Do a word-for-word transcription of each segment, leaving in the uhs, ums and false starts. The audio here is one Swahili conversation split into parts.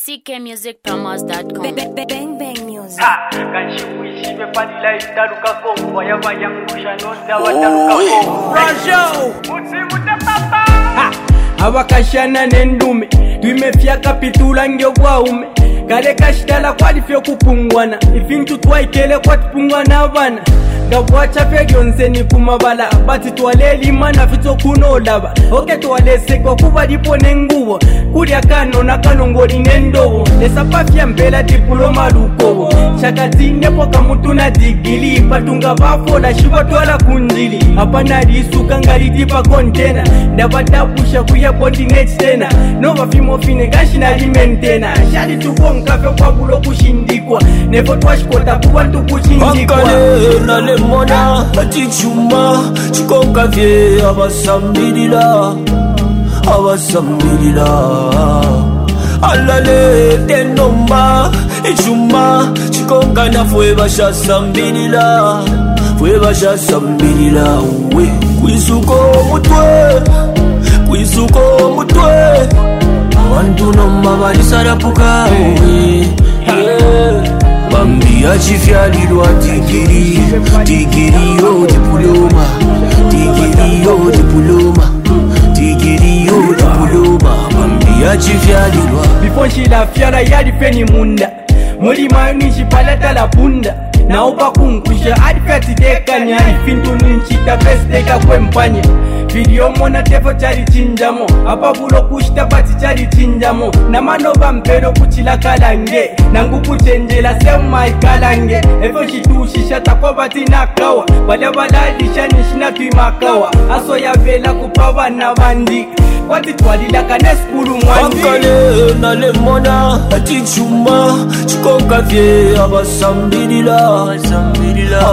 c k music promos dot com. Bang bang music. Ha, kanchiwishi bepalila italuka kongo yabayangusha nonda wataluka kongo. Rajo Mutsi mutapapa. ha abakashana nendume twimefya kapitula ngyo bwaume kale kashitala kwalifyo kupungwana ifintu twaikele kwatipungwana abana ngabwacha pegyonse ni kumabala bati twaleli mana fito kunolaba oke twalesekwa kuba lipo nengubo kulya kano na kano ngoli nendobo lesapafya mbela diploma lukobo shakatinepo kamutu na digili patunga bafola shiba twala kunjili apana lisuka ngalitipa kontena ndabatapusha kuya continent tena nova fimo fine gashina limentena shali tukonkafe kwa bulo kushindikwa nefo twashikota kuba tukushindikwa Akale na lemona atichuma chikonka vye abasambirila abasambirila alale tenomba ichuma chikonka na fwe bashasambirila fwe bashasambirila we kwisuko mutwe kwisuko mutwe abantu nomba balisarapuka we yeah. Bambi achifyalilwa tigiri tigiri yo diploma tigiri yo diploma tigiri yo diploma Bambi achifyalilwa before shila fyala yali feni munda mulima nishipalata la bunda na upa kunkusha adifati dekanya ifintu ninchita besteka kwempanya video mona tefo chali chinjamo apa bulo kushita pati chali chinjamo na manoba mpelo kuchila kalange na nguku chenjela sema ikalange efo shitushisha takwa bati nakawa bala bala disha nishina tuimakawa aso ya vela kupaba na bandi wati twalila kane skulu mwandi Akale na lemona atichuma chikonka vye abasambirila abasambirila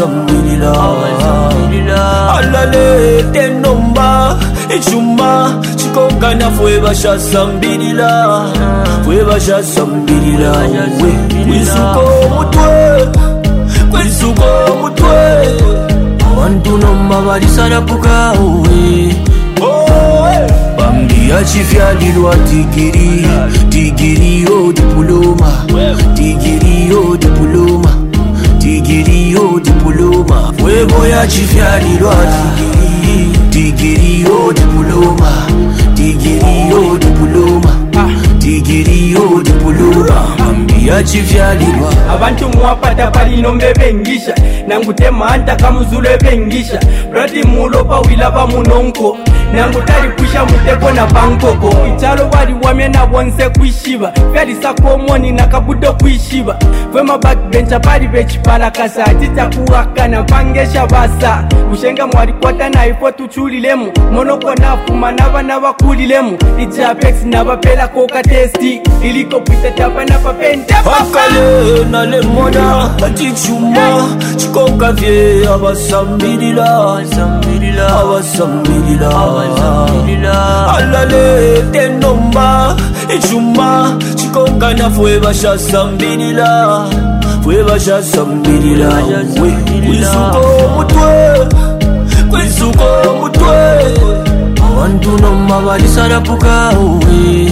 abasambirila alale tenomba ichuma chikonka na fwe bashasambirila fwe bashasambirila we kwisuko mutwe kwisuko mutwe abantu nomba balisarapuka we Bambi achifyalilwa tigiri tigiri yo diploma tigiri yo diploma tigiri yo diploma Webo ya chifyalilwa tigiri tigiri yo diploma tigiri yo diploma tigiri yo diploma Bambi achifyalilwa abantu mwapata pali nombe bengisha nangutema anta kamuzule bengisha brati mulo pa wila ba munonko nangutali kusha muteko na bankoko ichalo bali wame na bonse kuishiba fyali sakomoni na kabudo kuishiba vema backbencha pali bechipala kasa tita kuwakana pangesha basa ushenga mwari kwata na ifo tuchulilemu monoko na fuma na bana bakulilemu ichapex na bapela koka testi iliko pita tapa na papenta Akale na lemona atichuma chikonka vye abasambirila abasambirila abasambirila alale tenomba ichuma chikonka na fwe bashasambirila fwe bashasambirila we kwisuko mutwe kwisuko mutwe abantu nomba balisarapuka we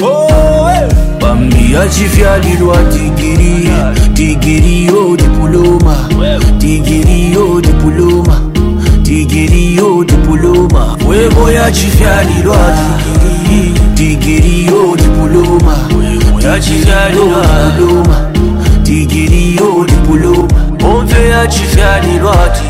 Bambi achifyalilwa tigiri tigiri yo diploma tigiri yo diploma tigiri yo diploma Webo ya chifyalilwa tigiri tigiri yo diploma ya chifyalilwa diploma tigiri yo diploma Onve ya chifyalilwa